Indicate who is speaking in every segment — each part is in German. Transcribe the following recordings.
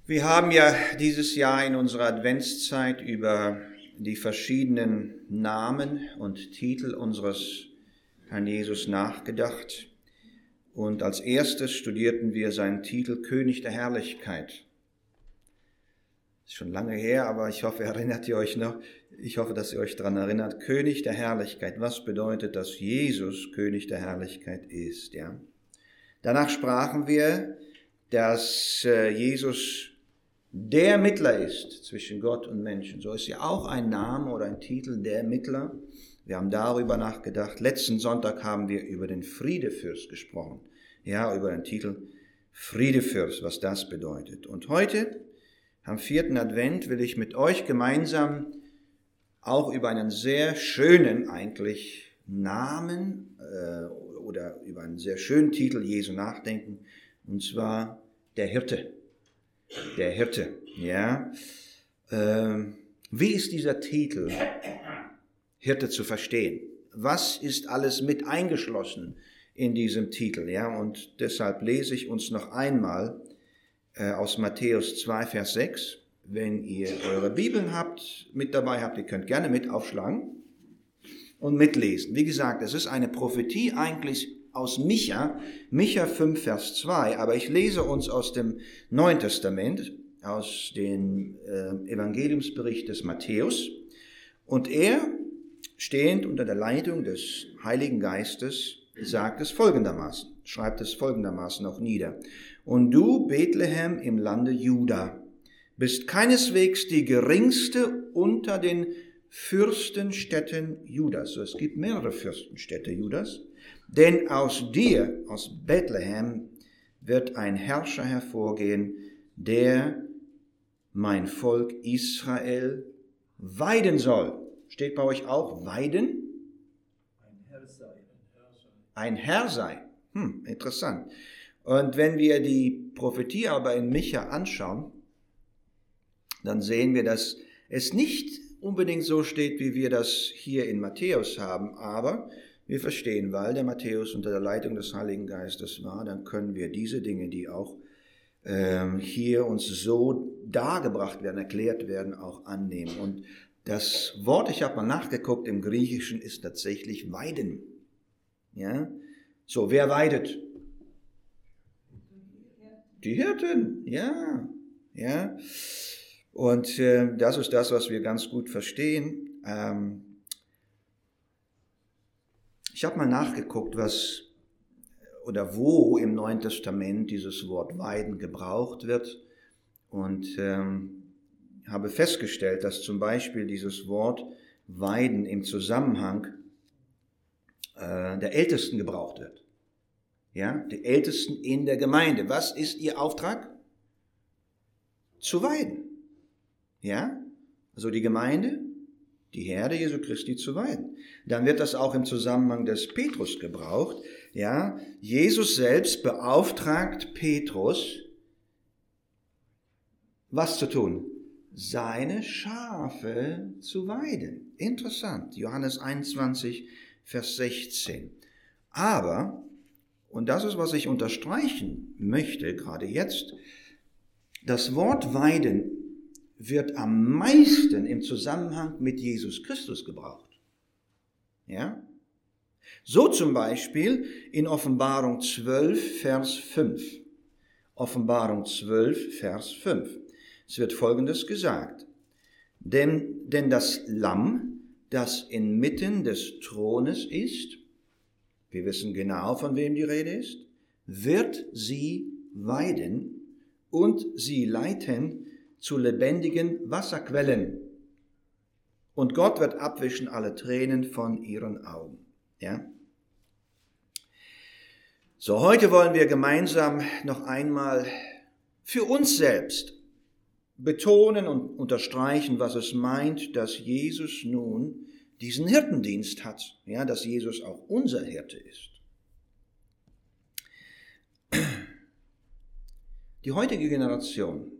Speaker 1: Wir haben ja dieses Jahr in unserer Adventszeit über die verschiedenen Namen und Titel unseres Herrn Jesus nachgedacht. Und als erstes studierten wir seinen Titel König der Herrlichkeit. Ist schon lange her, aber ich hoffe, erinnert ihr euch noch? Ich hoffe, dass ihr euch daran erinnert. König der Herrlichkeit. Was bedeutet, dass Jesus König der Herrlichkeit ist? Ja? Danach sprachen wir, dass Jesus der Mittler ist zwischen Gott und Menschen. So ist ja auch ein Name oder ein Titel, der Mittler. Wir haben darüber nachgedacht. Letzten Sonntag haben wir über den Friedefürst gesprochen. Ja, über den Titel Friedefürst, was das bedeutet. Und heute, am 4. Advent, will ich mit euch gemeinsam auch über einen sehr schönen eigentlich Namen oder über einen sehr schönen Titel Jesu nachdenken. Und zwar der Hirte. Der Hirte, ja. Wie ist dieser Titel Hirte zu verstehen? Was ist alles mit eingeschlossen in diesem Titel? Ja, und deshalb lese ich uns noch einmal aus Matthäus 2, Vers 6. Wenn ihr eure Bibeln mit dabei habt, ihr könnt gerne mit aufschlagen und mitlesen. Wie gesagt, es ist eine Prophetie eigentlich aus Micha 5, Vers 2, aber ich lese uns aus dem Neuen Testament, aus dem Evangeliumsbericht des Matthäus. Und er, stehend unter der Leitung des Heiligen Geistes, schreibt es folgendermaßen auch nieder. Und du, Bethlehem im Lande Juda, bist keineswegs die geringste unter den Fürstenstädten Judas. So, es gibt mehrere Fürstenstädte Judas. Denn aus dir, aus Bethlehem, wird ein Herrscher hervorgehen, der mein Volk Israel weiden soll. Steht bei euch auch weiden? Ein Herr sei. Interessant. Und wenn wir die Prophetie aber in Micha anschauen, dann sehen wir, dass es nicht unbedingt so steht, wie wir das hier in Matthäus haben, aber wir verstehen, weil der Matthäus unter der Leitung des Heiligen Geistes war, dann können wir diese Dinge, die auch hier uns so dargebracht werden, erklärt werden, auch annehmen. Und das Wort, ich habe mal nachgeguckt, im Griechischen ist tatsächlich weiden. Ja? So, wer weidet? Die Hirten, ja. Und das ist das, was wir ganz gut verstehen. Ich habe mal nachgeguckt, was oder wo im Neuen Testament dieses Wort weiden gebraucht wird und habe festgestellt, dass zum Beispiel dieses Wort weiden im Zusammenhang der Ältesten gebraucht wird. Ja, die Ältesten in der Gemeinde. Was ist ihr Auftrag? Zu weiden. Ja, also die Gemeinde, die Herde Jesu Christi zu weiden. Dann wird das auch im Zusammenhang des Petrus gebraucht. Ja, Jesus selbst beauftragt Petrus, was zu tun? Seine Schafe zu weiden. Interessant. Johannes 21, Vers 16. Aber, und das ist, was ich unterstreichen möchte, gerade jetzt, das Wort weiden wird am meisten im Zusammenhang mit Jesus Christus gebraucht. Ja? So zum Beispiel in Offenbarung 12, Vers 5. Offenbarung 12, Vers 5. Es wird Folgendes gesagt. Denn das Lamm, das inmitten des Thrones ist, wir wissen genau, von wem die Rede ist, wird sie weiden und sie leiten zu lebendigen Wasserquellen. Und Gott wird abwischen alle Tränen von ihren Augen. Ja? So, heute wollen wir gemeinsam noch einmal für uns selbst betonen und unterstreichen, was es meint, dass Jesus nun diesen Hirtendienst hat. Ja, dass Jesus auch unser Hirte ist. Die heutige Generation,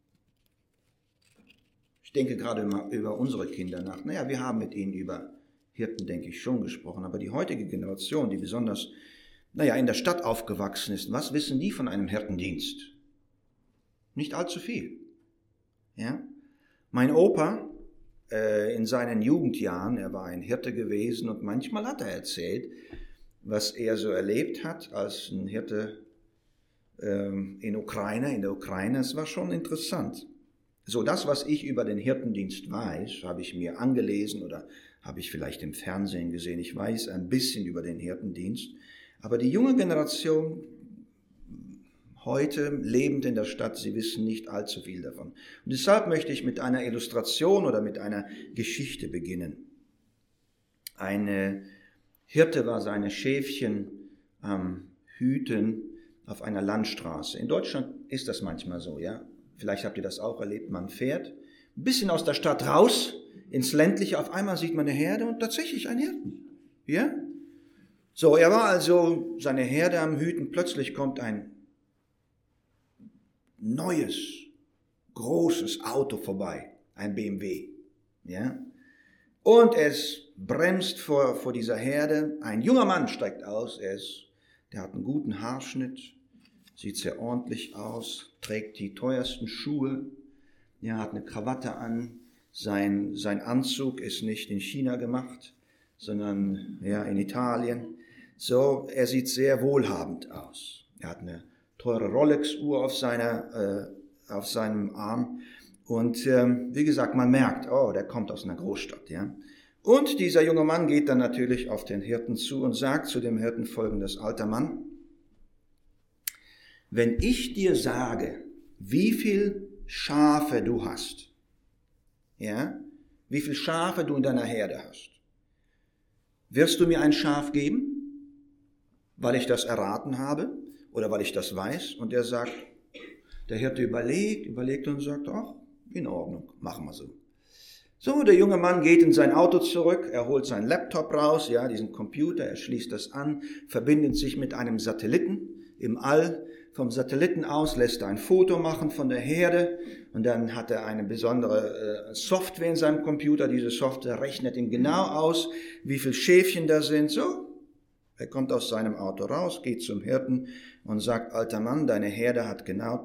Speaker 1: ich denke gerade über unsere Kinder nach. Wir haben mit ihnen über Hirten, denke ich, schon gesprochen. Aber die heutige Generation, die besonders, in der Stadt aufgewachsen ist, was wissen die von einem Hirtendienst? Nicht allzu viel. Ja? Mein Opa, in seinen Jugendjahren, er war ein Hirte gewesen und manchmal hat er erzählt, was er so erlebt hat als ein Hirte in der Ukraine. Es war schon interessant. So, das, was ich über den Hirtendienst weiß, habe ich mir angelesen oder habe ich vielleicht im Fernsehen gesehen. Ich weiß ein bisschen über den Hirtendienst. Aber die junge Generation, heute lebend in der Stadt, sie wissen nicht allzu viel davon. Und deshalb möchte ich mit einer Illustration oder mit einer Geschichte beginnen. Ein Hirte war seine Schäfchen am Hüten auf einer Landstraße. In Deutschland ist das manchmal so, ja. Vielleicht habt ihr das auch erlebt. Man fährt ein bisschen aus der Stadt raus, ins Ländliche. Auf einmal sieht man eine Herde und tatsächlich einen Hirten. Ja? So, er war also seine Herde am Hüten. Plötzlich kommt ein neues, großes Auto vorbei. Ein BMW. Ja? Und es bremst vor dieser Herde. Ein junger Mann steigt aus. Der hat einen guten Haarschnitt. Sieht sehr ordentlich aus, trägt die teuersten Schuhe, hat eine Krawatte an. Sein Anzug ist nicht in China gemacht, sondern in Italien. So, er sieht sehr wohlhabend aus. Er hat eine teure Rolex-Uhr auf seinem Arm. Und wie gesagt, man merkt, der kommt aus einer Großstadt. Ja. Und dieser junge Mann geht dann natürlich auf den Hirten zu und sagt zu dem Hirten folgendes: Alter Mann, wenn ich dir sage, wie viel Schafe du hast, wie viel Schafe du in deiner Herde hast, wirst du mir ein Schaf geben, weil ich das erraten habe oder weil ich das weiß? Und er sagt, der Hirte überlegt und sagt, ach, in Ordnung, machen wir so. So, der junge Mann geht in sein Auto zurück, er holt seinen Laptop raus, diesen Computer, er schließt das an, verbindet sich mit einem Satelliten im All. Vom Satelliten aus lässt er ein Foto machen von der Herde und dann hat er eine besondere Software in seinem Computer. Diese Software rechnet ihm genau aus, wie viele Schäfchen da sind. So, er kommt aus seinem Auto raus, geht zum Hirten und sagt, alter Mann, deine Herde hat genau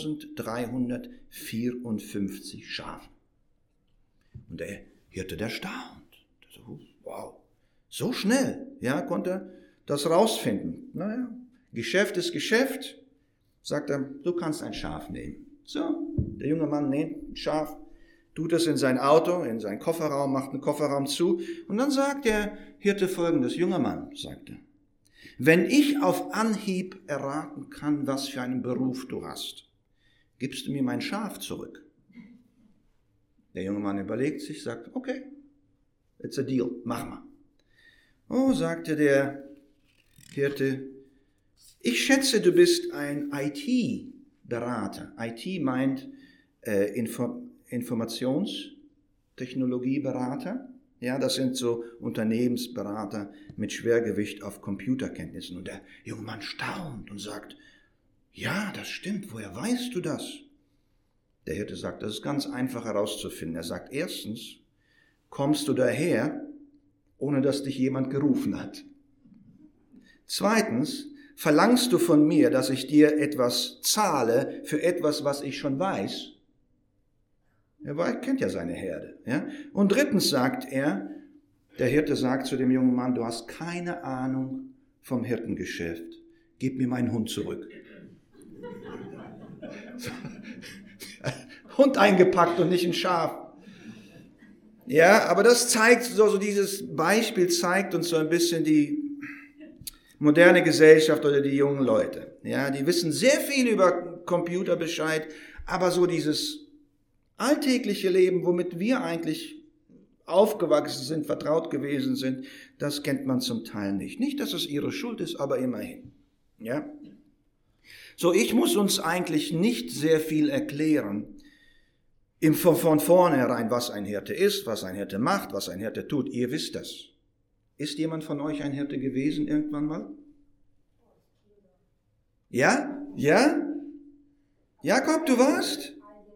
Speaker 1: 1354 Schafe. Und der Hirte, der staunt. Wow, so schnell, konnte er das rausfinden. Naja, Geschäft ist Geschäft. Sagt er, du kannst ein Schaf nehmen. So, der junge Mann nimmt ein Schaf, tut es in sein Auto, in seinen Kofferraum, macht den Kofferraum zu und dann sagt der Hirte folgendes: Junger Mann, sagt er, wenn ich auf Anhieb erraten kann, was für einen Beruf du hast, gibst du mir mein Schaf zurück? Der junge Mann überlegt sich, sagt, okay, it's a deal, mach mal. Oh, sagte der Hirte, ich schätze, du bist ein IT-Berater. IT meint Informationstechnologieberater. Ja, das sind so Unternehmensberater mit Schwergewicht auf Computerkenntnissen. Und der junge Mann staunt und sagt, ja, das stimmt, woher weißt du das? Der Hirte sagt, das ist ganz einfach herauszufinden. Er sagt, erstens, kommst du daher, ohne dass dich jemand gerufen hat. Zweitens, verlangst du von mir, dass ich dir etwas zahle für etwas, was ich schon weiß? Er kennt ja seine Herde. Ja? Und drittens sagt er, der Hirte sagt zu dem jungen Mann, du hast keine Ahnung vom Hirtengeschäft. Gib mir meinen Hund zurück. Hund eingepackt und nicht ein Schaf. Ja, aber das zeigt, so dieses Beispiel zeigt uns so ein bisschen die moderne Gesellschaft oder die jungen Leute. Ja, die wissen sehr viel über Computer Bescheid, aber so dieses alltägliche Leben, womit wir eigentlich aufgewachsen sind, vertraut gewesen sind, das kennt man zum Teil nicht. Nicht, dass es ihre Schuld ist, aber immerhin. Ja? So, ich muss uns eigentlich nicht sehr viel erklären, von vornherein, was ein Hirte ist, was ein Hirte macht, was ein Hirte tut. Ihr wisst das. Ist jemand von euch ein Hirte gewesen irgendwann mal? Ja? Ja? Jakob, du warst?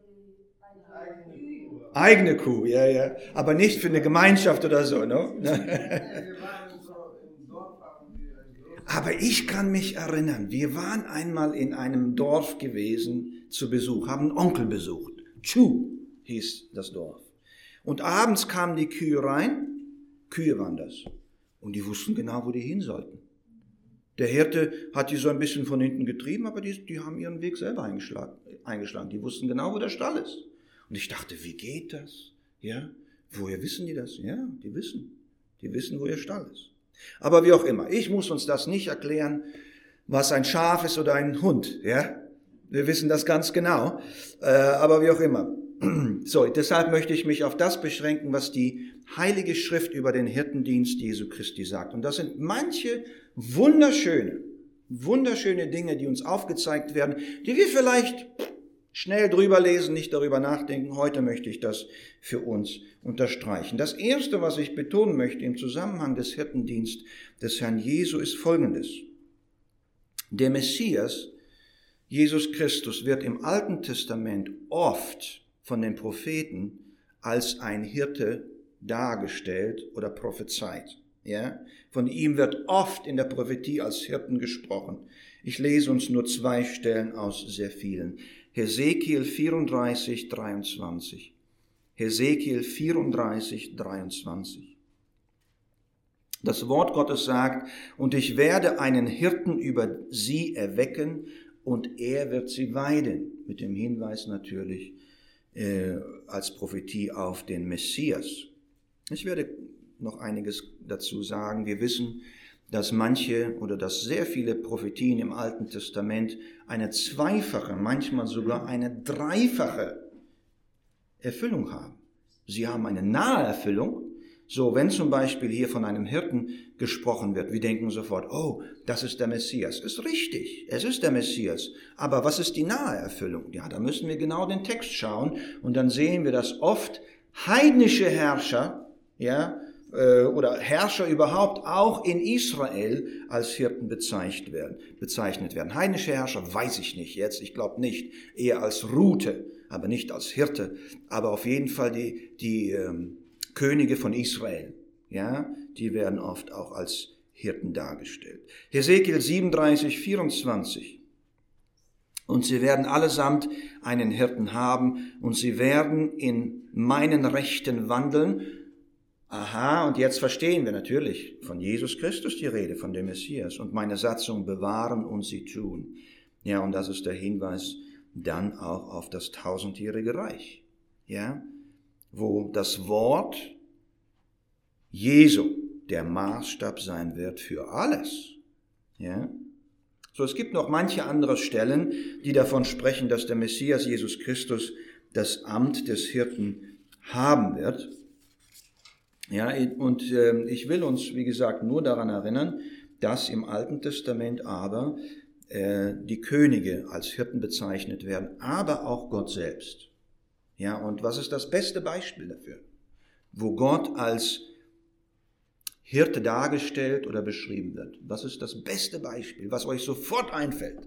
Speaker 1: Eigene Kuh, ja. Aber nicht für eine Gemeinschaft oder so, ne? Aber ich kann mich erinnern, wir waren einmal in einem Dorf gewesen zu Besuch, haben einen Onkel besucht. Chu hieß das Dorf. Und abends kamen die Kühe rein, Kühe waren das. Und die wussten genau, wo die hin sollten. Der Hirte hat die so ein bisschen von hinten getrieben, aber die haben ihren Weg selber eingeschlagen. Die wussten genau, wo der Stall ist. Und ich dachte, wie geht das? Ja, woher wissen die das? Ja, die wissen. Die wissen, wo ihr Stall ist. Aber wie auch immer, ich muss uns das nicht erklären, was ein Schaf ist oder ein Hund. Ja, wir wissen das ganz genau. Aber wie auch immer. So, deshalb möchte ich mich auf das beschränken, was die Heilige Schrift über den Hirtendienst Jesu Christi sagt. Und das sind manche wunderschöne Dinge, die uns aufgezeigt werden, die wir vielleicht schnell drüber lesen, nicht darüber nachdenken. Heute möchte ich das für uns unterstreichen. Das Erste, was ich betonen möchte im Zusammenhang des Hirtendienstes des Herrn Jesu, ist Folgendes. Der Messias, Jesus Christus, wird im Alten Testament oft von den Propheten als ein Hirte dargestellt oder prophezeit. Ja? Von ihm wird oft in der Prophetie als Hirten gesprochen. Ich lese uns nur 2 Stellen aus sehr vielen. Hesekiel 34, 23. Hesekiel 34, 23. Das Wort Gottes sagt, und ich werde einen Hirten über sie erwecken und er wird sie weiden. Mit dem Hinweis natürlich als Prophetie auf den Messias. Ich werde noch einiges dazu sagen. Wir wissen, dass manche oder dass sehr viele Prophetien im Alten Testament eine zweifache, manchmal sogar eine dreifache Erfüllung haben. Sie haben eine nahe Erfüllung. So, wenn zum Beispiel hier von einem Hirten gesprochen wird, wir denken sofort, oh, das ist der Messias. Ist richtig, es ist der Messias. Aber was ist die nahe Erfüllung? Ja, da müssen wir genau den Text schauen und dann sehen wir, dass oft heidnische Herrscher, ja, oder Herrscher überhaupt auch in Israel als Hirten bezeichnet werden. Heidnische Herrscher weiß ich nicht jetzt, ich glaube nicht, eher als Rute, aber nicht als Hirte, aber auf jeden Fall die Könige von Israel, ja, die werden oft auch als Hirten dargestellt. Hesekiel 37, 24. Und sie werden allesamt einen Hirten haben und sie werden in meinen Rechten wandeln. Aha, und jetzt verstehen wir natürlich von Jesus Christus die Rede, von dem Messias, und meine Satzung bewahren und sie tun. Ja, und das ist der Hinweis dann auch auf das 1000-jährige Reich, ja, wo das Wort Jesu der Maßstab sein wird für alles, ja. So, es gibt noch manche andere Stellen, die davon sprechen, dass der Messias Jesus Christus das Amt des Hirten haben wird. Ja, und ich will uns, wie gesagt, nur daran erinnern, dass im Alten Testament aber die Könige als Hirten bezeichnet werden, aber auch Gott selbst. Ja, und was ist das beste Beispiel dafür? Wo Gott als Hirte dargestellt oder beschrieben wird. Was ist das beste Beispiel, was euch sofort einfällt?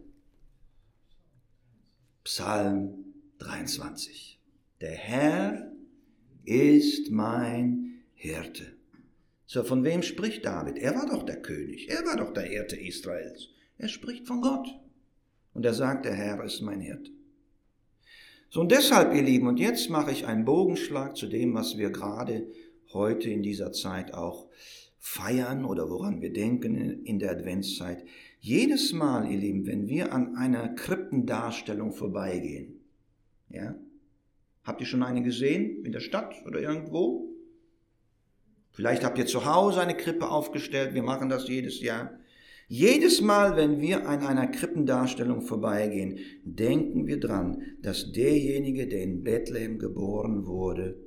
Speaker 1: Psalm 23. Der Herr ist mein Hirte. So, von wem spricht David? Er war doch der König, er war doch der Hirte Israels. Er spricht von Gott. Und er sagt, der Herr ist mein Hirte. So, und deshalb, ihr Lieben, und jetzt mache ich einen Bogenschlag zu dem, was wir gerade heute in dieser Zeit auch feiern oder woran wir denken in der Adventszeit. Jedes Mal, ihr Lieben, wenn wir an einer Krippendarstellung vorbeigehen, ja, habt ihr schon eine gesehen in der Stadt oder irgendwo? Vielleicht habt ihr zu Hause eine Krippe aufgestellt, wir machen das jedes Jahr. Jedes Mal, wenn wir an einer Krippendarstellung vorbeigehen, denken wir dran, dass derjenige, der in Bethlehem geboren wurde,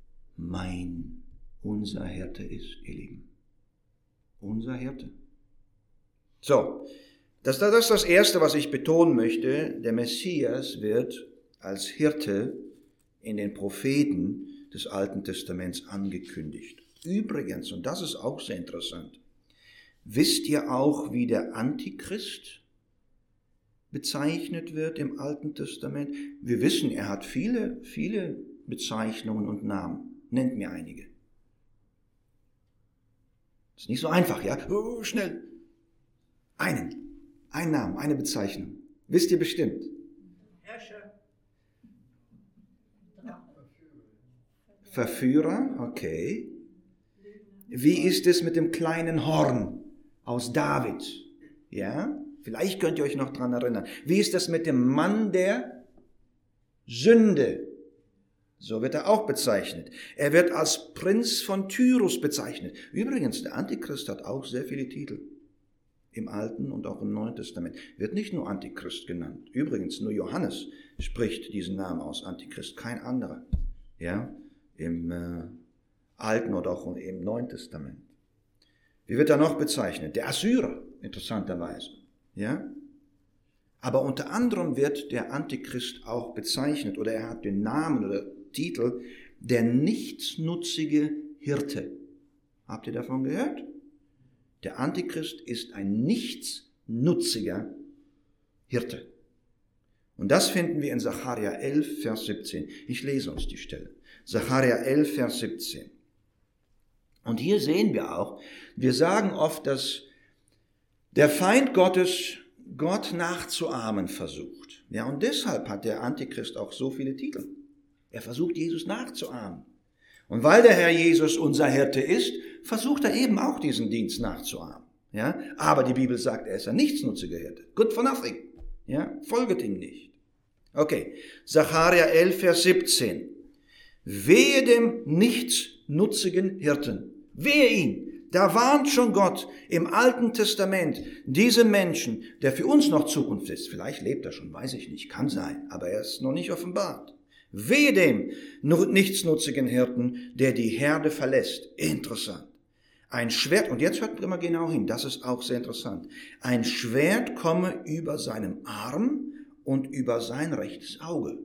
Speaker 1: unser Hirte ist, ihr Lieben. Unser Hirte. So, das ist das Erste, was ich betonen möchte. Der Messias wird als Hirte in den Propheten des Alten Testaments angekündigt. Übrigens, und das ist auch sehr interessant, wisst ihr auch, wie der Antichrist bezeichnet wird im Alten Testament? Wir wissen, er hat viele Bezeichnungen und Namen. Nennt mir einige. Ist nicht so einfach, ja? Schnell. Einen Namen, eine Bezeichnung. Wisst ihr bestimmt?
Speaker 2: Herrscher.
Speaker 1: Verführer, okay. Wie ist es mit dem kleinen Horn aus David? Ja, vielleicht könnt ihr euch noch dran erinnern. Wie ist das mit dem Mann der Sünde? So wird er auch bezeichnet. Er wird als Prinz von Tyrus bezeichnet. Übrigens, der Antichrist hat auch sehr viele Titel. Im Alten und auch im Neuen Testament. Wird nicht nur Antichrist genannt. Übrigens, nur Johannes spricht diesen Namen aus, Antichrist, kein anderer. Ja, im Alten oder auch im Neuen Testament. Wie wird er noch bezeichnet? Der Assyrer, interessanterweise. Ja? Aber unter anderem wird der Antichrist auch bezeichnet, oder er hat den Namen oder Titel, der nichtsnutzige Hirte. Habt ihr davon gehört? Der Antichrist ist ein nichtsnutziger Hirte. Und das finden wir in Sacharja 11, Vers 17. Ich lese uns die Stelle. Sacharja 11, Vers 17. Und hier sehen wir auch, wir sagen oft, dass der Feind Gottes Gott nachzuahmen versucht. Ja, und deshalb hat der Antichrist auch so viele Titel. Er versucht, Jesus nachzuahmen. Und weil der Herr Jesus unser Hirte ist, versucht er eben auch diesen Dienst nachzuahmen. Ja, aber die Bibel sagt, er ist ein nichtsnutziger Hirte. Good for nothing. Ja, folget ihm nicht. Okay, Sacharja 11, Vers 17. Wehe dem nichtsnutzigen Hirten. Wehe ihn. Da warnt schon Gott im Alten Testament diese Menschen, der für uns noch Zukunft ist. Vielleicht lebt er schon, weiß ich nicht, kann sein, aber er ist noch nicht offenbart. Wehe dem nichtsnutzigen Hirten, der die Herde verlässt. Interessant. Ein Schwert, und jetzt hört mal genau hin, das ist auch sehr interessant. Ein Schwert komme über seinem Arm und über sein rechtes Auge.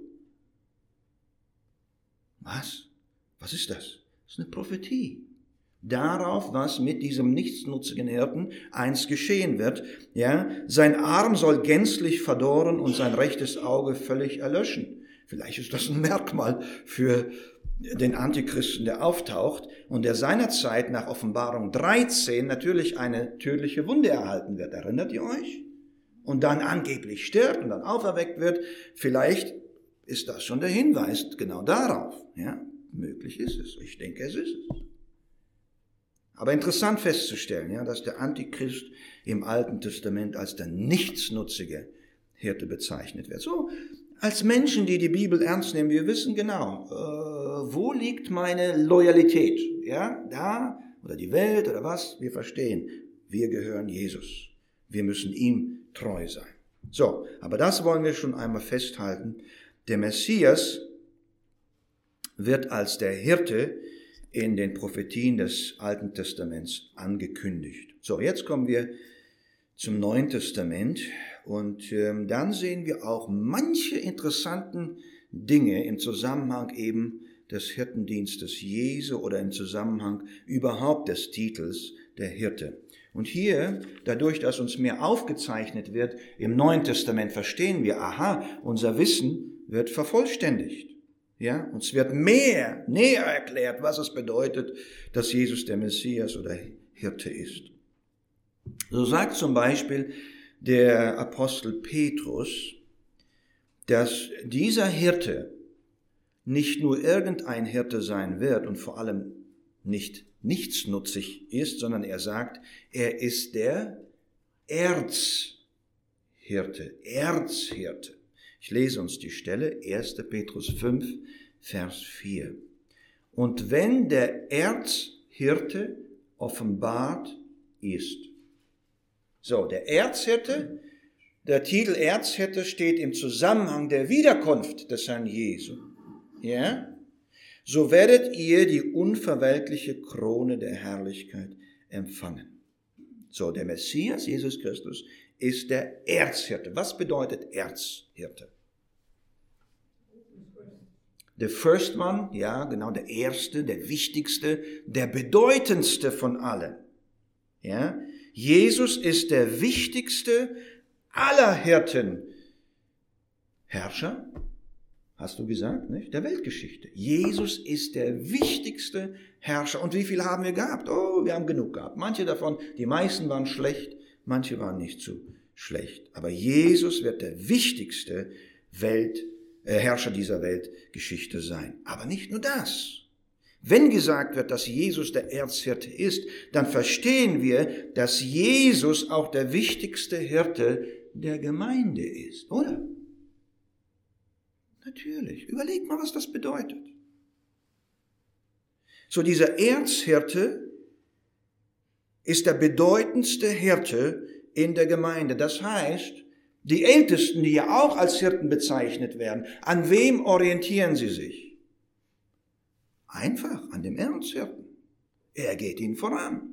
Speaker 1: Was? Was ist das? Das ist eine Prophetie. Darauf, was mit diesem nichtsnutzigen Hirten einst geschehen wird. Ja, sein Arm soll gänzlich verdorren und sein rechtes Auge völlig erlöschen. Vielleicht ist das ein Merkmal für den Antichristen, der auftaucht und der seinerzeit nach Offenbarung 13 natürlich eine tödliche Wunde erhalten wird. Erinnert ihr euch? Und dann angeblich stirbt und dann auferweckt wird. Vielleicht ist das schon der Hinweis genau darauf. Ja, möglich ist es. Ich denke, es ist es. Aber interessant festzustellen, ja, dass der Antichrist im Alten Testament als der nichtsnutzige Hirte bezeichnet wird. So, als Menschen, die die Bibel ernst nehmen, wir wissen genau, wo liegt meine Loyalität? Ja, da oder die Welt oder was? Wir verstehen, wir gehören Jesus. Wir müssen ihm treu sein. So, aber das wollen wir schon einmal festhalten. Der Messias wird als der Hirte in den Prophetien des Alten Testaments angekündigt. So, jetzt kommen wir zum Neuen Testament und dann sehen wir auch manche interessanten Dinge im Zusammenhang eben des Hirtendienstes Jesu oder im Zusammenhang überhaupt des Titels der Hirte. Und hier, dadurch, dass uns mehr aufgezeichnet wird, im Neuen Testament verstehen wir, aha, unser Wissen wird vervollständigt. Ja, uns wird näher erklärt, was es bedeutet, dass Jesus der Messias oder Hirte ist. So sagt zum Beispiel der Apostel Petrus, dass dieser Hirte nicht nur irgendein Hirte sein wird und vor allem nicht nichtsnutzig ist, sondern er sagt, er ist der Erzhirte. Ich lese uns die Stelle, 1. Petrus 5, Vers 4. Und wenn der Erzhirte offenbart ist. So, der Erzhirte, der Titel Erzhirte steht im Zusammenhang der Wiederkunft des Herrn Jesu. Ja? So werdet ihr die unverwelkliche Krone der Herrlichkeit empfangen. So, der Messias, Jesus Christus, ist der Erzhirte. Was bedeutet Erzhirte? The first one, ja, genau, der erste, der wichtigste, der bedeutendste von allen. Ja, Jesus ist der wichtigste aller Hirten. Herrscher, hast du gesagt, nicht? Der Weltgeschichte. Jesus ist der wichtigste Herrscher. Und wie viel haben wir gehabt? Oh, wir haben genug gehabt. Manche davon, die meisten waren schlecht, manche waren nicht so schlecht. Aber Jesus wird der wichtigste Herrscher dieser Weltgeschichte sein. Aber nicht nur das. Wenn gesagt wird, dass Jesus der Erzhirte ist, dann verstehen wir, dass Jesus auch der wichtigste Hirte der Gemeinde ist, oder? Natürlich. Überlegt mal, was das bedeutet. So, dieser Erzhirte ist der bedeutendste Hirte in der Gemeinde. Das heißt, die Ältesten, die ja auch als Hirten bezeichnet werden, an wem orientieren sie sich? Einfach an dem Erzhirten. Er geht ihnen voran.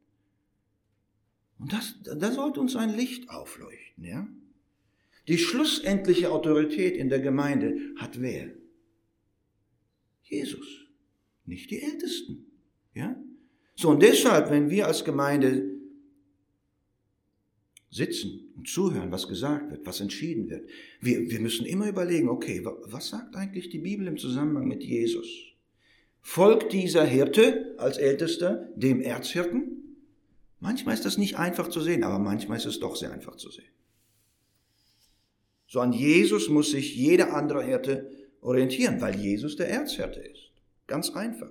Speaker 1: Und da sollte uns ein Licht aufleuchten, ja? Die schlussendliche Autorität in der Gemeinde hat wer? Jesus, nicht die Ältesten, ja? So, und deshalb, wenn wir als Gemeinde sitzen und zuhören, was gesagt wird, was entschieden wird, wir müssen immer überlegen, okay, was sagt eigentlich die Bibel im Zusammenhang mit Jesus? Folgt dieser Hirte als Ältester dem Erzhirten? Manchmal ist das nicht einfach zu sehen, aber manchmal ist es doch sehr einfach zu sehen. So, an Jesus muss sich jeder andere Hirte orientieren, weil Jesus der Erzhirte ist. Ganz einfach.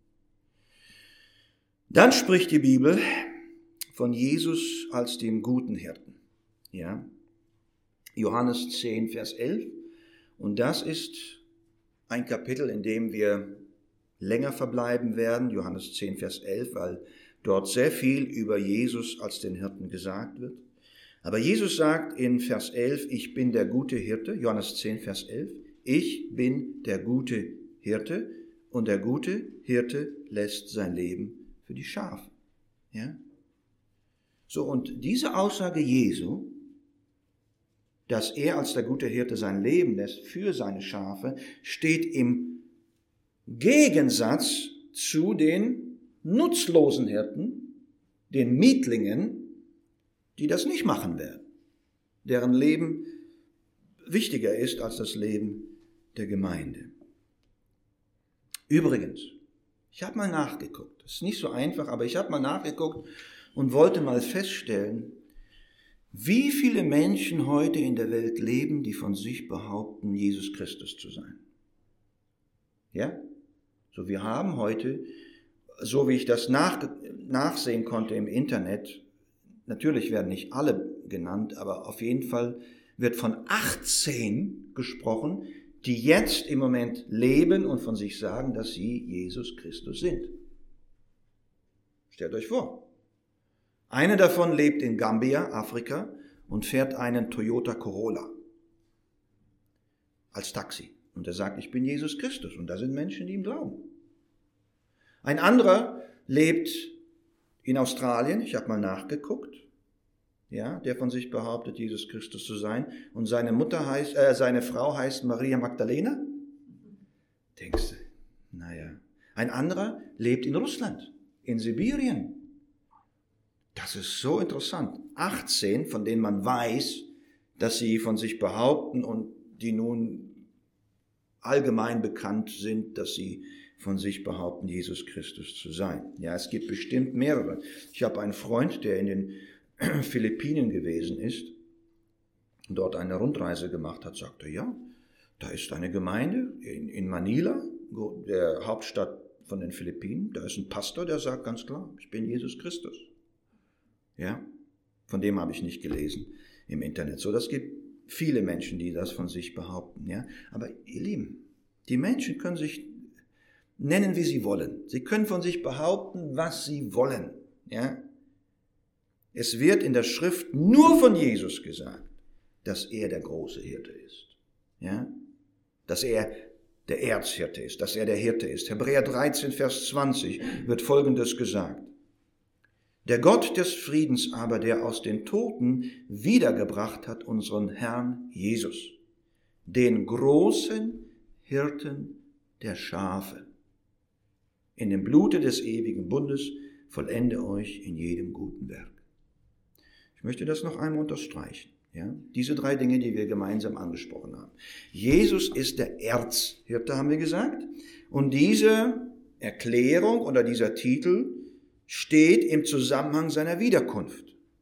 Speaker 1: Dann spricht die Bibel von Jesus als dem guten Hirten. Ja? Johannes 10, Vers 11. Und das ist ein Kapitel, in dem wir länger verbleiben werden, Johannes 10, Vers 11, weil dort sehr viel über Jesus als den Hirten gesagt wird. Aber Jesus sagt in Vers 11, ich bin der gute Hirte, Johannes 10, Vers 11, ich bin der gute Hirte und der gute Hirte lässt sein Leben für die Schafe. Ja? So, und diese Aussage Jesu, dass er als der gute Hirte sein Leben lässt für seine Schafe, steht im Gegensatz zu den nutzlosen Hirten, den Mietlingen, die das nicht machen werden, deren Leben wichtiger ist als das Leben der Gemeinde. Übrigens, ich habe mal nachgeguckt, das ist nicht so einfach, aber ich habe mal nachgeguckt und wollte mal feststellen, wie viele Menschen heute in der Welt leben, die von sich behaupten, Jesus Christus zu sein. Ja? So, wir haben heute, so wie ich das nachsehen konnte im Internet, natürlich werden nicht alle genannt, aber auf jeden Fall wird von 18 gesprochen, die jetzt im Moment leben und von sich sagen, dass sie Jesus Christus sind. Stellt euch vor. Eine davon lebt in Gambia, Afrika, und fährt einen Toyota Corolla als Taxi. Und er sagt, ich bin Jesus Christus. Und da sind Menschen, die ihm glauben. Ein anderer lebt in Australien, ich habe mal nachgeguckt, ja, der von sich behauptet, Jesus Christus zu sein. Und seine Frau heißt Maria Magdalena. Denkst du, naja. Ein anderer lebt in Russland, in Sibirien. Das ist so interessant. 18, von denen man weiß, dass sie von sich behaupten und die nun allgemein bekannt sind, dass sie von sich behaupten, Jesus Christus zu sein. Ja, es gibt bestimmt mehrere. Ich habe einen Freund, der in den Philippinen gewesen ist und dort eine Rundreise gemacht hat, sagte, ja, da ist eine Gemeinde in Manila, der Hauptstadt von den Philippinen. Da ist ein Pastor, der sagt ganz klar, ich bin Jesus Christus. Ja, von dem habe ich nicht gelesen im Internet. So, das gibt viele Menschen, die das von sich behaupten. Ja, aber ihr Lieben, die Menschen können sich nennen, wie sie wollen. Sie können von sich behaupten, was sie wollen. Ja, es wird in der Schrift nur von Jesus gesagt, dass er der große Hirte ist. Ja, dass er der Erzhirte ist, dass er der Hirte ist. Hebräer 13, Vers 20 wird Folgendes gesagt. Der Gott des Friedens aber, der aus den Toten wiedergebracht hat, unseren Herrn Jesus, den großen Hirten der Schafe. In dem Blute des ewigen Bundes vollende euch in jedem guten Werk. Ich möchte das noch einmal unterstreichen. Ja? Diese 3 Dinge, die wir gemeinsam angesprochen haben. Jesus ist der Erzhirte, haben wir gesagt. Und diese Erklärung oder dieser Titel steht im Zusammenhang seiner Wiederkunft.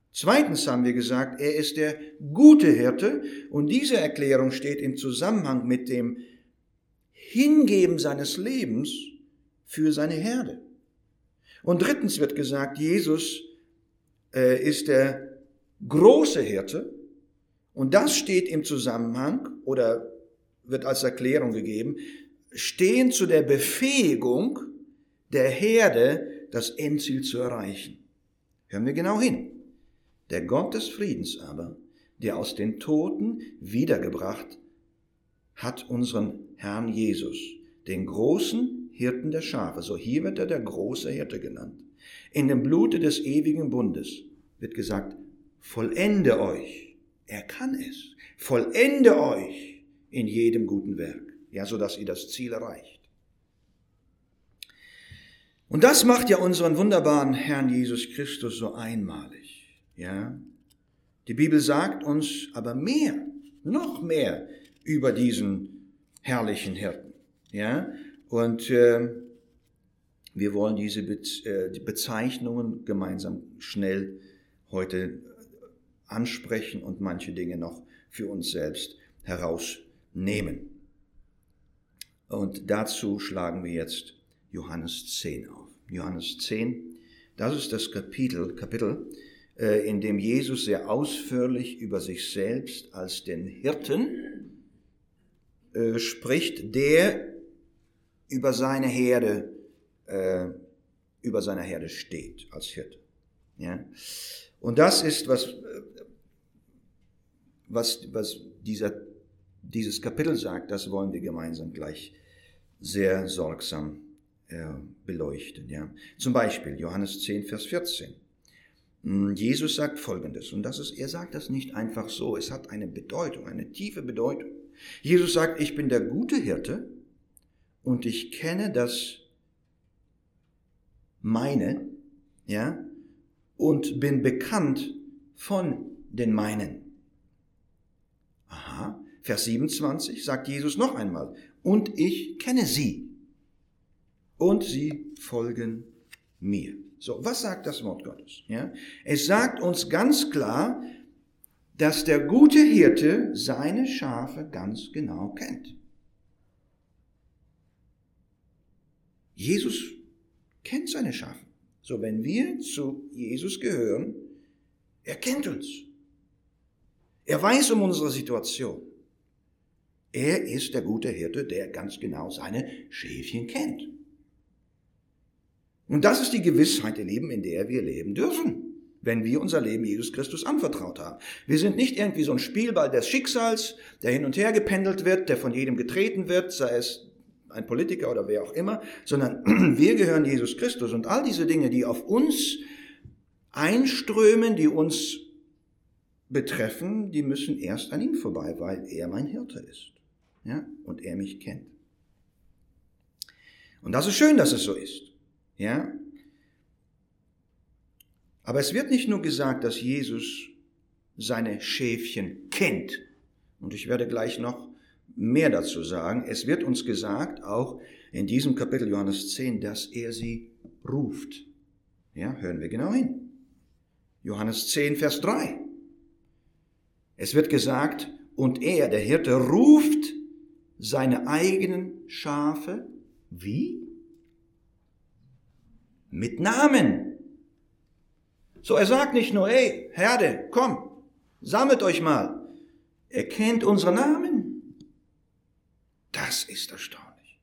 Speaker 1: Zweitens haben wir gesagt, er ist der gute Hirte und diese Erklärung steht im Zusammenhang mit dem Hingeben seines Lebens für seine Herde. Und drittens wird gesagt, Jesus ist der große Hirte und das steht im Zusammenhang oder wird als Erklärung gegeben, stehen zu der Befähigung der Herde, das Endziel zu erreichen. Hören wir genau hin. Der Gott des Friedens aber, der aus den Toten wiedergebracht, hat unseren Herrn Jesus, den großen Hirten der Schafe, so hier wird er der große Hirte genannt, in dem Blute des ewigen Bundes wird gesagt, vollende euch, er kann es, vollende euch in jedem guten Werk, ja, so dass ihr das Ziel erreicht. Und das macht ja unseren wunderbaren Herrn Jesus Christus so einmalig, ja. Die Bibel sagt uns aber mehr, noch mehr über diesen herrlichen Hirten, ja. Und wir wollen diese Bezeichnungen gemeinsam schnell heute ansprechen und manche Dinge noch für uns selbst herausnehmen. Und dazu schlagen wir jetzt Johannes 10 auf. Johannes 10, das ist das Kapitel, in dem Jesus sehr ausführlich über sich selbst als den Hirten spricht, der über seine Herde steht als Hirte. Ja? Und das ist, was dieses Kapitel sagt, das wollen wir gemeinsam gleich sehr sorgsam beleuchten. Ja? Zum Beispiel Johannes 10, Vers 14. Jesus sagt Folgendes, und er sagt das nicht einfach so, es hat eine Bedeutung, eine tiefe Bedeutung. Jesus sagt, ich bin der gute Hirte und ich kenne das meine, ja, und bin bekannt von den meinen. Aha, Vers 27 sagt Jesus noch einmal, und ich kenne sie und sie folgen mir. So, was sagt das Wort Gottes? Ja, es sagt uns ganz klar, dass der gute Hirte seine Schafe ganz genau kennt. Jesus kennt seine Schafe. So, wenn wir zu Jesus gehören, er kennt uns. Er weiß um unsere Situation. Er ist der gute Hirte, der ganz genau seine Schäfchen kennt. Und das ist die Gewissheit, ihr Lieben, in der wir leben dürfen, wenn wir unser Leben Jesus Christus anvertraut haben. Wir sind nicht irgendwie so ein Spielball des Schicksals, der hin und her gependelt wird, der von jedem getreten wird, sei es ein Politiker oder wer auch immer, sondern wir gehören Jesus Christus und all diese Dinge, die auf uns einströmen, die uns betreffen, die müssen erst an ihm vorbei, weil er mein Hirte ist, ja, und er mich kennt. Und das ist schön, dass es so ist. Ja? Aber es wird nicht nur gesagt, dass Jesus seine Schäfchen kennt. Und ich werde gleich noch mehr dazu sagen. Es wird uns gesagt, auch in diesem Kapitel Johannes 10, dass er sie ruft. Ja, hören wir genau hin. Johannes 10, Vers 3. Es wird gesagt, und er, der Hirte, ruft seine eigenen Schafe, wie? Mit Namen. So, er sagt nicht nur, hey, Herde, komm, sammelt euch mal. Er kennt unsere Namen. Das ist erstaunlich.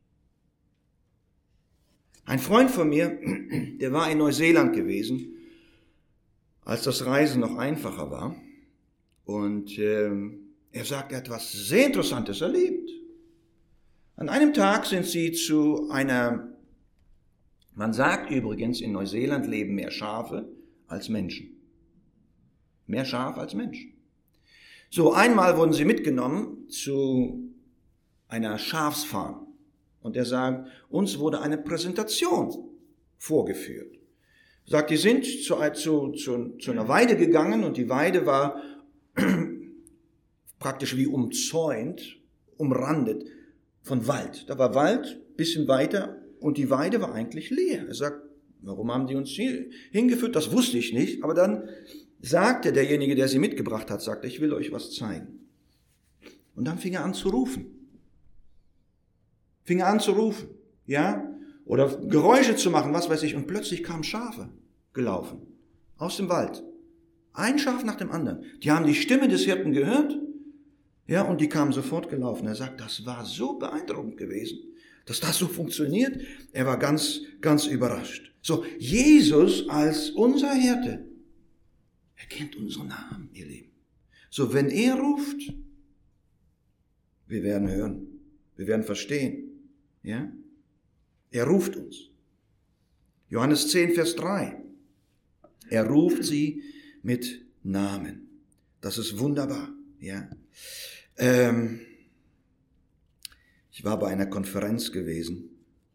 Speaker 1: Ein Freund von mir, der war in Neuseeland gewesen, als das Reisen noch einfacher war. Und er sagt, er hat etwas sehr Interessantes erlebt. An einem Tag sind sie zu einer, man sagt übrigens, in Neuseeland leben mehr Schafe als Menschen. Mehr Schafe als Menschen. So, einmal wurden sie mitgenommen zu einer Schafsfarm. Und er sagt, uns wurde eine Präsentation vorgeführt. Er sagt, die sind zu einer Weide gegangen und die Weide war praktisch wie umzäunt, umrandet von Wald. Da war Wald, bisschen weiter, und die Weide war eigentlich leer. Er sagt, warum haben die uns hier hingeführt? Das wusste ich nicht. Aber dann sagte derjenige, der sie mitgebracht hat, sagte, ich will euch was zeigen. Und dann fing er an zu rufen. Ja? Oder Geräusche zu machen, was weiß ich. Und plötzlich kamen Schafe gelaufen. Aus dem Wald. Ein Schaf nach dem anderen. Die haben die Stimme des Hirten gehört. Ja, und die kamen sofort gelaufen. Er sagt, das war so beeindruckend gewesen, dass das so funktioniert. Er war ganz, ganz überrascht. So, Jesus als unser Hirte, er kennt unseren Namen, ihr Lieben. So, wenn er ruft, wir werden hören, wir werden verstehen. Ja? Er ruft uns. Johannes 10, Vers 3. Er ruft sie mit Namen. Das ist wunderbar. Ja? Ich war bei einer Konferenz gewesen,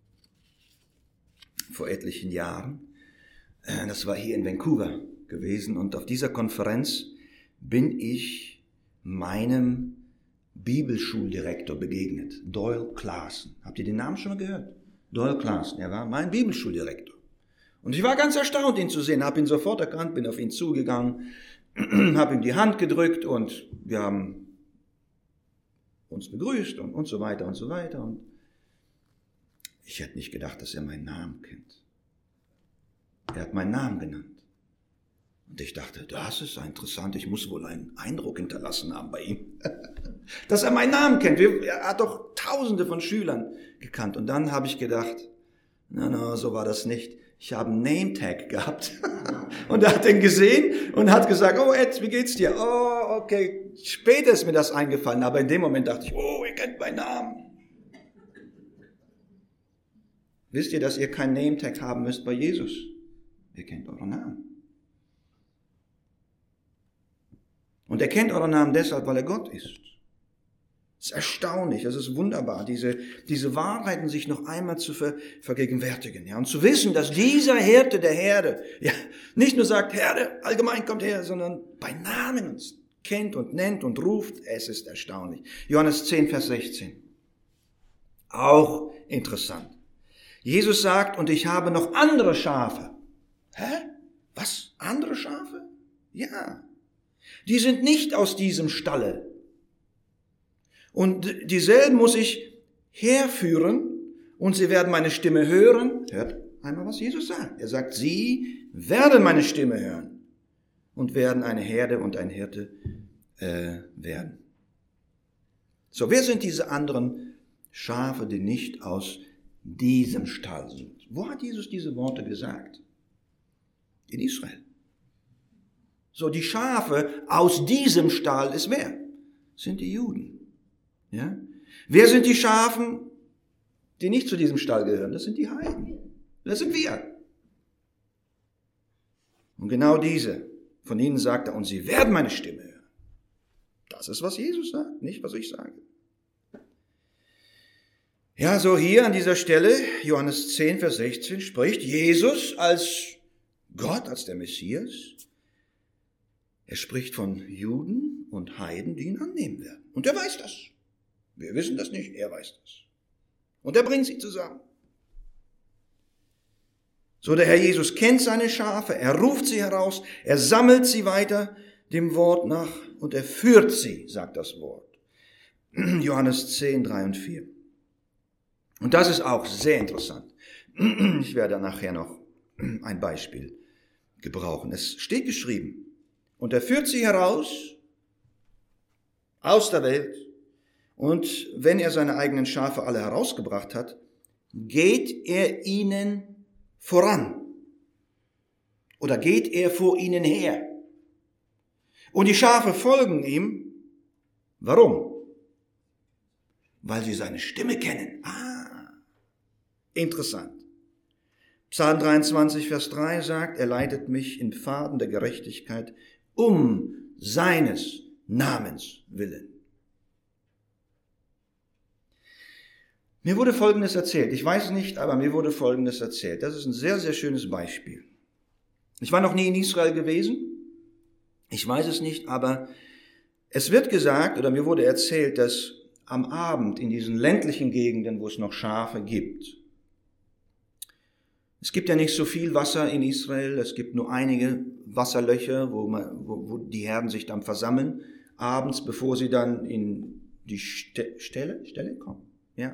Speaker 1: vor etlichen Jahren. Das war hier in Vancouver gewesen. Und auf dieser Konferenz bin ich meinem Bibelschuldirektor begegnet, Doyle Claassen. Habt ihr den Namen schon mal gehört? Doyle Claassen, er war mein Bibelschuldirektor. Und ich war ganz erstaunt, ihn zu sehen, habe ihn sofort erkannt, bin auf ihn zugegangen, habe ihm die Hand gedrückt und wir haben uns begrüßt und so weiter und so weiter. Und ich hätte nicht gedacht, dass er meinen Namen kennt. Er hat meinen Namen genannt. Und ich dachte, das ist interessant, ich muss wohl einen Eindruck hinterlassen haben bei ihm. Dass er meinen Namen kennt. Er hat doch Tausende von Schülern gekannt. Und dann habe ich gedacht, na, so war das nicht. Ich habe einen Name-Tag gehabt. Und er hat den gesehen und hat gesagt, oh Ed, wie geht's dir? Oh, okay. Später ist mir das eingefallen, aber in dem Moment dachte ich, oh, ihr kennt meinen Namen. Wisst ihr, dass ihr keinen Name-Tag haben müsst bei Jesus? Ihr kennt euren Namen. Und er kennt euren Namen deshalb, weil er Gott ist. Es ist erstaunlich, es ist wunderbar, diese Wahrheiten sich noch einmal zu vergegenwärtigen, ja, und zu wissen, dass dieser Hirte der Herde, ja, nicht nur sagt, Herde, allgemein kommt her, sondern bei Namen uns kennt und nennt und ruft, es ist erstaunlich. Johannes 10, Vers 16. Auch interessant. Jesus sagt, und ich habe noch andere Schafe. Hä? Was? Andere Schafe? Ja. Die sind nicht aus diesem Stalle. Und dieselben muss ich herführen und sie werden meine Stimme hören. Hört einmal, was Jesus sagt. Er sagt, sie werden meine Stimme hören und werden eine Herde und ein Hirte werden. So, wer sind diese anderen Schafe, die nicht aus diesem Stall sind? Wo hat Jesus diese Worte gesagt? In Israel. So, die Schafe aus diesem Stall ist wer? Sind die Juden. Ja? Wer sind die Schafen, die nicht zu diesem Stall gehören? Das sind die Heiden. Das sind wir. Und genau diese, von ihnen sagt er, und sie werden meine Stimme hören. Das ist, was Jesus sagt, nicht, was ich sage. Ja, so hier an dieser Stelle, Johannes 10, Vers 16, spricht Jesus als Gott, als der Messias. Er spricht von Juden und Heiden, die ihn annehmen werden. Und er weiß das. Wir wissen das nicht, er weiß das. Und er bringt sie zusammen. So, der Herr Jesus kennt seine Schafe, er ruft sie heraus, er sammelt sie weiter dem Wort nach und er führt sie, sagt das Wort. Johannes 10, 3 und 4. Und das ist auch sehr interessant. Ich werde nachher noch ein Beispiel gebrauchen. Es steht geschrieben, und er führt sie heraus aus der Welt. Und wenn er seine eigenen Schafe alle herausgebracht hat, geht er ihnen voran. Oder geht er vor ihnen her. Und die Schafe folgen ihm. Warum? Weil sie seine Stimme kennen. Interessant. Psalm 23, Vers 3 sagt, er leitet mich in Pfaden der Gerechtigkeit um seines Namens willen. Mir wurde Folgendes erzählt. Ich weiß nicht, aber mir wurde Folgendes erzählt. Das ist ein sehr, sehr schönes Beispiel. Ich war noch nie in Israel gewesen. Ich weiß es nicht, aber es wird gesagt, oder mir wurde erzählt, dass am Abend in diesen ländlichen Gegenden, wo es noch Schafe gibt, Es gibt ja nicht so viel Wasser in Israel, es gibt nur einige Wasserlöcher, wo die Herden sich dann versammeln, abends, bevor sie dann in die Stelle kommen. Ja.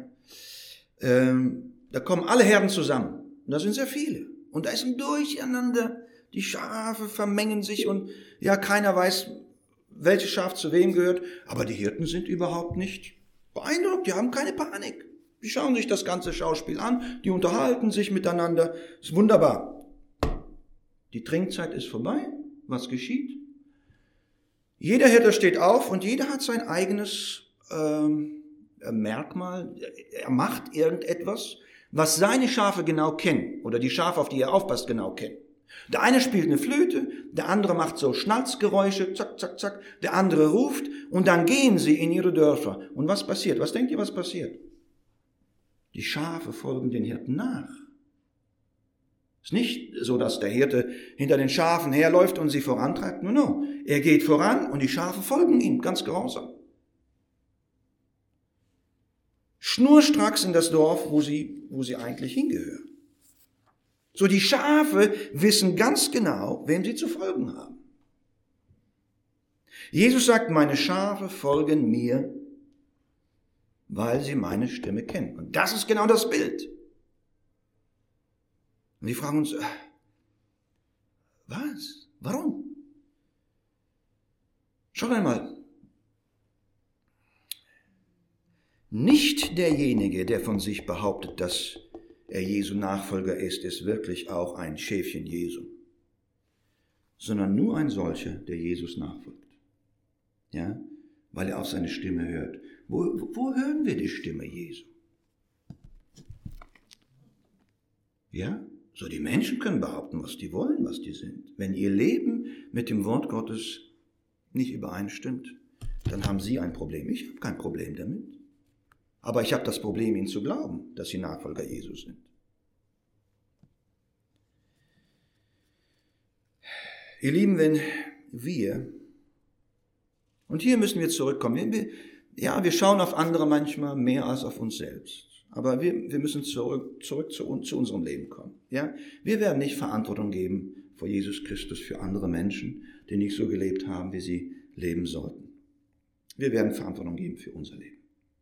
Speaker 1: Da kommen alle Herden zusammen, und da sind sehr viele. Und da ist ein Durcheinander, die Schafe vermengen sich und ja, keiner weiß, welches Schaf zu wem gehört, aber die Hirten sind überhaupt nicht beeindruckt, die haben keine Panik. Die schauen sich das ganze Schauspiel an, die unterhalten sich miteinander. Ist wunderbar. Die Trinkzeit ist vorbei. Was geschieht? Jeder Hirte steht auf und jeder hat sein eigenes Merkmal. Er macht irgendetwas, was seine Schafe genau kennen oder die Schafe, auf die er aufpasst, genau kennen. Der eine spielt eine Flöte, der andere macht so Schnalzgeräusche, zack, zack, zack. Der andere ruft und dann gehen sie in ihre Dörfer. Und was passiert? Was denkt ihr, was passiert? Die Schafe folgen den Hirten nach. Es ist nicht so, dass der Hirte hinter den Schafen herläuft und sie vorantreibt. No. Er geht voran und die Schafe folgen ihm, ganz gehorsam. Schnurstracks in das Dorf, wo sie eigentlich hingehören. So, die Schafe wissen ganz genau, wem sie zu folgen haben. Jesus sagt, meine Schafe folgen mir, weil sie meine Stimme kennen. Und das ist genau das Bild. Und wir fragen uns, was? Warum? Schaut einmal. Nicht derjenige, der von sich behauptet, dass er Jesu Nachfolger ist wirklich auch ein Schäfchen Jesu, sondern nur ein solcher, der Jesus nachfolgt. Ja? Weil er auf seine Stimme hört. Wo hören wir die Stimme Jesu? Ja, so die Menschen können behaupten, was die wollen, was die sind. Wenn ihr Leben mit dem Wort Gottes nicht übereinstimmt, dann haben sie ein Problem. Ich habe kein Problem damit. Aber ich habe das Problem, ihnen zu glauben, dass sie Nachfolger Jesu sind. Ihr Lieben, wenn wir, und hier müssen wir zurückkommen, wir schauen auf andere manchmal mehr als auf uns selbst. Aber wir müssen zurück zu unserem Leben kommen. Ja? Wir werden nicht Verantwortung geben vor Jesus Christus für andere Menschen, die nicht so gelebt haben, wie sie leben sollten. Wir werden Verantwortung geben für unser Leben.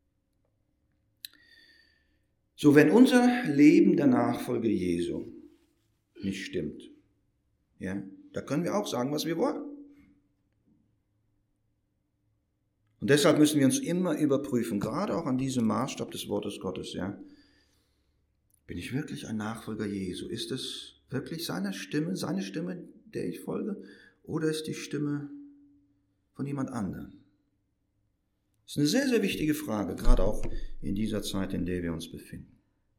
Speaker 1: So, wenn unser Leben der Nachfolge Jesu nicht stimmt, ja, da können wir auch sagen, was wir wollen. Und deshalb müssen wir uns immer überprüfen, gerade auch an diesem Maßstab des Wortes Gottes, ja. Bin ich wirklich ein Nachfolger Jesu? Ist es wirklich seine Stimme, der ich folge? Oder ist die Stimme von jemand anderem? Das ist eine sehr, sehr wichtige Frage, gerade auch in dieser Zeit, in der wir uns befinden.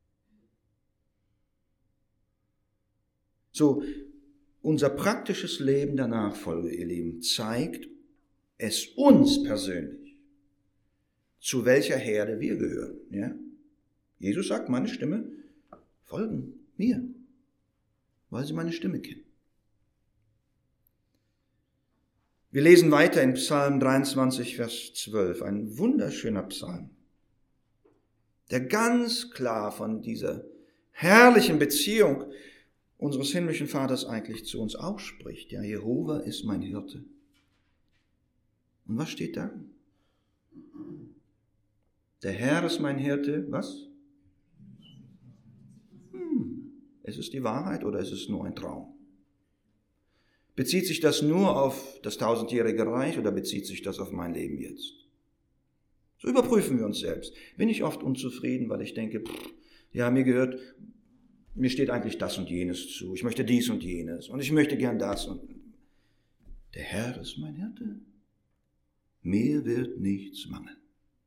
Speaker 1: So, unser praktisches Leben der Nachfolge, ihr Lieben, zeigt es uns persönlich, zu welcher Herde wir gehören. Ja? Jesus sagt, meine Stimme folgen mir, weil sie meine Stimme kennen. Wir lesen weiter in Psalm 23, Vers 12, ein wunderschöner Psalm, der ganz klar von dieser herrlichen Beziehung unseres himmlischen Vaters eigentlich zu uns ausspricht. Ja, Jehova ist mein Hirte. Und was steht da? Der Herr ist mein Hirte, was? Ist es die Wahrheit oder ist es nur ein Traum? Bezieht sich das nur auf das 1000-jährige Reich oder bezieht sich das auf mein Leben jetzt? So überprüfen wir uns selbst. Bin ich oft unzufrieden, weil ich denke, mir steht eigentlich das und jenes zu. Ich möchte dies und jenes und ich möchte gern das. Und der Herr ist mein Hirte. Mir wird nichts mangeln.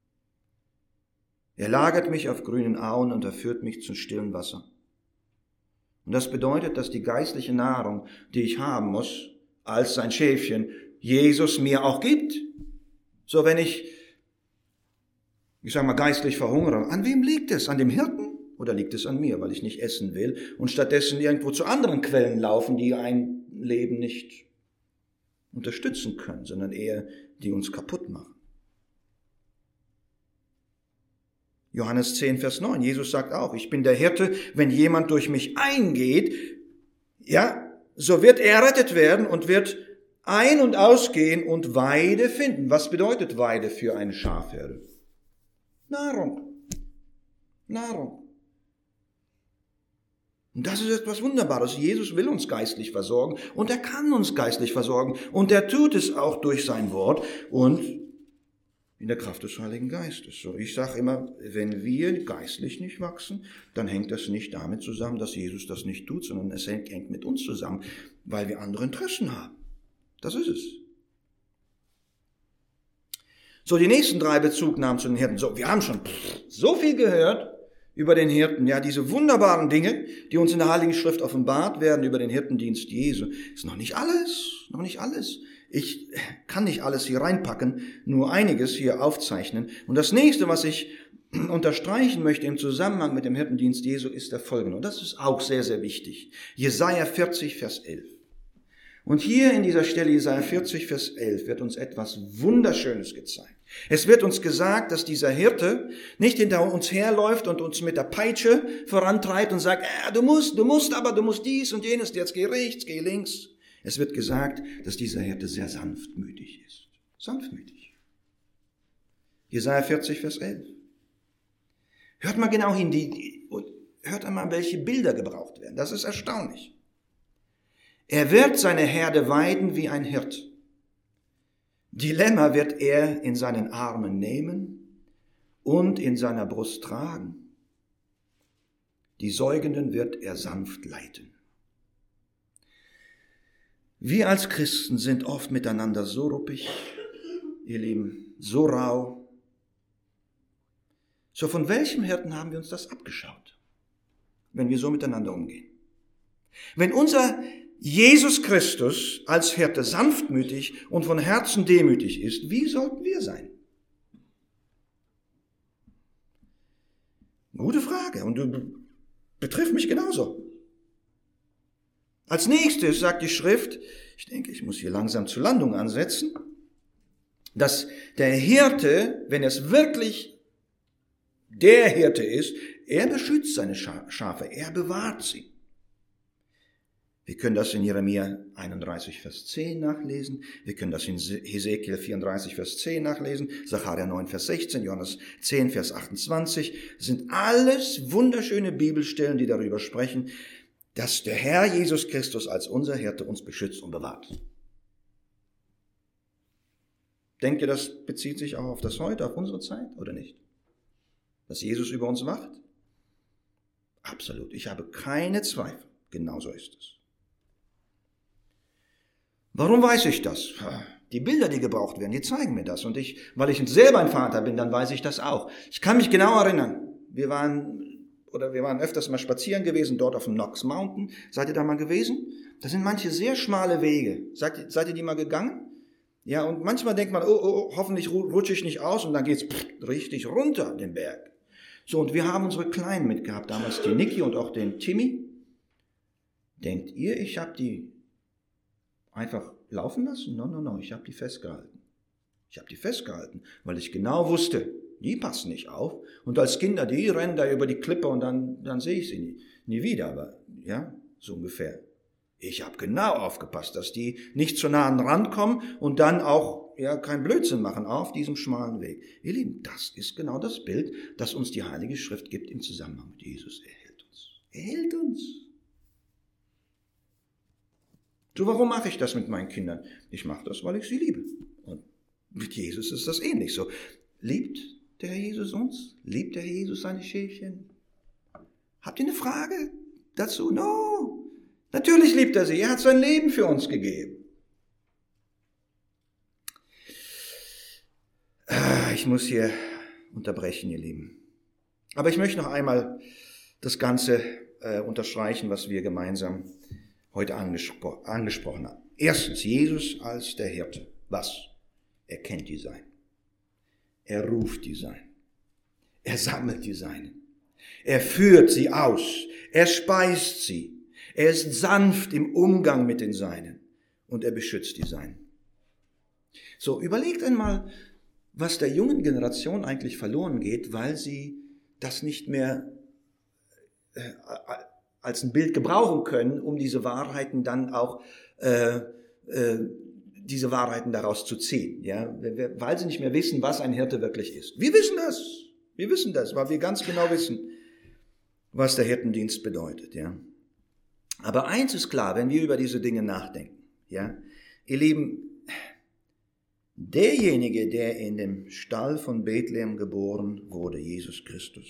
Speaker 1: Er lagert mich auf grünen Auen und er führt mich zu stillen Wasser. Und das bedeutet, dass die geistliche Nahrung, die ich haben muss, als sein Schäfchen, Jesus mir auch gibt. So, wenn ich geistlich verhungere, an wem liegt es? An dem Hirten? Oder liegt es an mir, weil ich nicht essen will und stattdessen irgendwo zu anderen Quellen laufen, die ein Leben nicht unterstützen können, sondern eher die uns kaputt machen? Johannes 10, Vers 9. Jesus sagt auch, ich bin der Hirte, wenn jemand durch mich eingeht, ja, so wird er errettet werden und wird ein- und ausgehen und Weide finden. Was bedeutet Weide für eine Schafherde? Nahrung. Nahrung. Und das ist etwas Wunderbares. Jesus will uns geistlich versorgen und er kann uns geistlich versorgen und er tut es auch durch sein Wort und in der Kraft des Heiligen Geistes. So, ich sage immer, wenn wir geistlich nicht wachsen, dann hängt das nicht damit zusammen, dass Jesus das nicht tut, sondern es hängt mit uns zusammen, weil wir andere Interessen haben. Das ist es. So, die nächsten 3 Bezugnahmen zu den Hirten. So, wir haben schon so viel gehört über den Hirten, ja, diese wunderbaren Dinge, die uns in der Heiligen Schrift offenbart werden über den Hirtendienst Jesu. Ist noch nicht alles, noch nicht alles. Ich kann nicht alles hier reinpacken, nur einiges hier aufzeichnen. Und das nächste, was ich unterstreichen möchte im Zusammenhang mit dem Hirtendienst Jesu, ist der folgende. Und das ist auch sehr, sehr wichtig. Jesaja 40, Vers 11. Und hier in dieser Stelle, Jesaja 40, Vers 11, wird uns etwas Wunderschönes gezeigt. Es wird uns gesagt, dass dieser Hirte nicht hinter uns herläuft und uns mit der Peitsche vorantreibt und sagt, du musst dies und jenes, jetzt geh rechts, geh links. Es wird gesagt, dass dieser Hirte sehr sanftmütig ist. Sanftmütig. Jesaja 40, Vers 11. Hört mal genau hin, hört einmal, welche Bilder gebraucht werden. Das ist erstaunlich. Er wird seine Herde weiden wie ein Hirt. Die Lämmer wird er in seinen Armen nehmen und in seiner Brust tragen. Die Säugenden wird er sanft leiten. Wir als Christen sind oft miteinander so ruppig, ihr Lieben, so rau. So, von welchem Hirten haben wir uns das abgeschaut, wenn wir so miteinander umgehen? Wenn unser Jesus Christus als Hirte sanftmütig und von Herzen demütig ist, wie sollten wir sein? Gute Frage und betrifft mich genauso. Als nächstes sagt die Schrift, ich denke, ich muss hier langsam zur Landung ansetzen, dass der Hirte, wenn es wirklich der Hirte ist, er beschützt seine Schafe, er bewahrt sie. Wir können das in Jeremia 31, Vers 10 nachlesen. Wir können das in Hesekiel 34, Vers 10 nachlesen. Sacharja 9, Vers 16, Johannes 10, Vers 28. Das sind alles wunderschöne Bibelstellen, die darüber sprechen, dass der Herr Jesus Christus als unser Hirte uns beschützt und bewahrt. Denkt ihr, das bezieht sich auch auf das Heute, auf unsere Zeit oder nicht? Dass Jesus über uns wacht? Absolut. Ich habe keine Zweifel. Genauso ist es. Warum weiß ich das? Die Bilder, die gebraucht werden, die zeigen mir das. Und weil ich selber ein Vater bin, dann weiß ich das auch. Ich kann mich genau erinnern. Wir waren öfters mal spazieren gewesen, dort auf dem Knox Mountain. Seid ihr da mal gewesen? Das sind manche sehr schmale Wege. Seid ihr die mal gegangen? Ja, und manchmal denkt man, oh, hoffentlich rutsche ich nicht aus und dann geht's richtig runter den Berg. So, und wir haben unsere Kleinen mitgehabt, damals die Niki und auch den Timmy. Denkt ihr, ich habe die einfach laufen lassen? No, ich habe die festgehalten. Ich habe die festgehalten, weil ich genau wusste, die passen nicht auf. Und als Kinder, die rennen da über die Klippe und dann sehe ich sie nie wieder. Aber ja, so ungefähr. Ich habe genau aufgepasst, dass die nicht zu nah an den Rand kommen und dann auch keinen Blödsinn machen auf diesem schmalen Weg. Ihr Lieben, das ist genau das Bild, das uns die Heilige Schrift gibt im Zusammenhang mit Jesus. Er hält uns. Er hält uns. So, warum mache ich das mit meinen Kindern? Ich mache das, weil ich sie liebe. Und mit Jesus ist das ähnlich so. Liebt der Herr Jesus uns? Liebt der Herr Jesus seine Schäfchen? Habt ihr eine Frage dazu? No. Natürlich liebt er sie. Er hat sein Leben für uns gegeben. Ich muss hier unterbrechen, ihr Lieben. Aber ich möchte noch einmal das Ganze unterstreichen, was wir gemeinsam heute angesprochen haben. Erstens, Jesus als der Hirte. Was? Er kennt die Seinen. Er ruft die Seinen. Er sammelt die Seinen. Er führt sie aus. Er speist sie. Er ist sanft im Umgang mit den Seinen. Und er beschützt die Seinen. So, überlegt einmal, was der jungen Generation eigentlich verloren geht, weil sie das nicht mehr als ein Bild gebrauchen können, um diese Wahrheiten dann auch, diese Wahrheiten daraus zu ziehen, ja, weil sie nicht mehr wissen, was ein Hirte wirklich ist. Wir wissen das, weil wir ganz genau wissen, was der Hirtendienst bedeutet, ja. Aber eins ist klar, wenn wir über diese Dinge nachdenken, ja, ihr Lieben, derjenige, der in dem Stall von Bethlehem geboren wurde, Jesus Christus,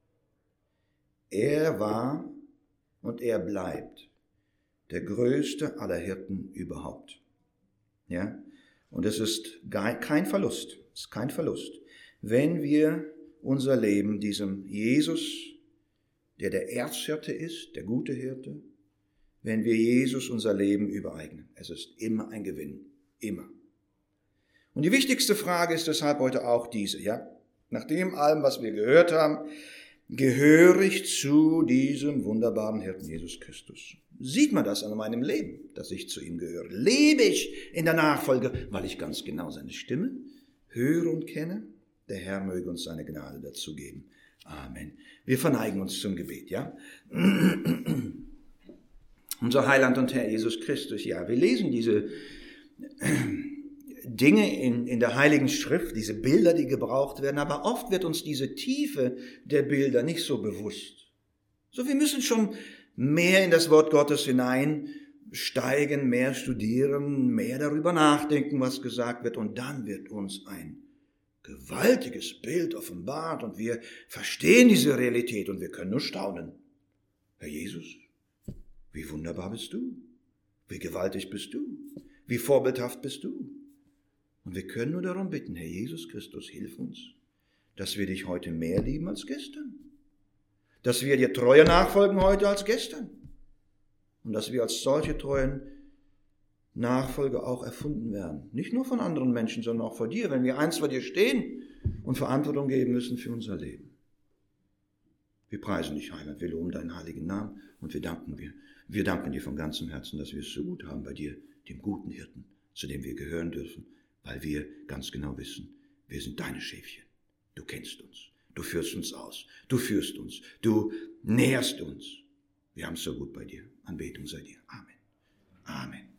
Speaker 1: er war und er bleibt der größte aller Hirten überhaupt. Ja? Und es ist kein Verlust, wenn wir unser Leben diesem Jesus, der Erzhirte ist, der gute Hirte, wenn wir Jesus unser Leben übereignen. Es ist immer ein Gewinn, immer. Und die wichtigste Frage ist deshalb heute auch diese, ja? Nach dem allem, was wir gehört haben, gehöre ich zu diesem wunderbaren Hirten Jesus Christus? Sieht man das an meinem Leben, dass ich zu ihm gehöre? Lebe ich in der Nachfolge, weil ich ganz genau seine Stimme höre und kenne? Der Herr möge uns seine Gnade dazu geben. Amen. Wir verneigen uns zum Gebet, ja? Unser Heiland und Herr Jesus Christus, ja, wir lesen diese Dinge in der Heiligen Schrift, diese Bilder, die gebraucht werden, aber oft wird uns diese Tiefe der Bilder nicht so bewusst. So, wir müssen schon mehr in das Wort Gottes hineinsteigen, mehr studieren, mehr darüber nachdenken, was gesagt wird, und dann wird uns ein gewaltiges Bild offenbart und wir verstehen diese Realität und wir können nur staunen. Herr Jesus, wie wunderbar bist du, wie gewaltig bist du, wie vorbildhaft bist du. Und wir können nur darum bitten, Herr Jesus Christus, hilf uns, dass wir dich heute mehr lieben als gestern. Dass wir dir treuer nachfolgen heute als gestern. Und dass wir als solche treuen Nachfolger auch erfunden werden. Nicht nur von anderen Menschen, sondern auch vor dir, wenn wir einst vor dir stehen und Verantwortung geben müssen für unser Leben. Wir preisen dich, Heiland, wir loben deinen heiligen Namen und wir danken dir von ganzem Herzen, dass wir es so gut haben bei dir, dem guten Hirten, zu dem wir gehören dürfen, weil wir ganz genau wissen, wir sind deine Schäfchen. Du kennst uns, du führst uns aus, du führst uns, du nährst uns. Wir haben es so gut bei dir. Anbetung sei dir. Amen. Amen.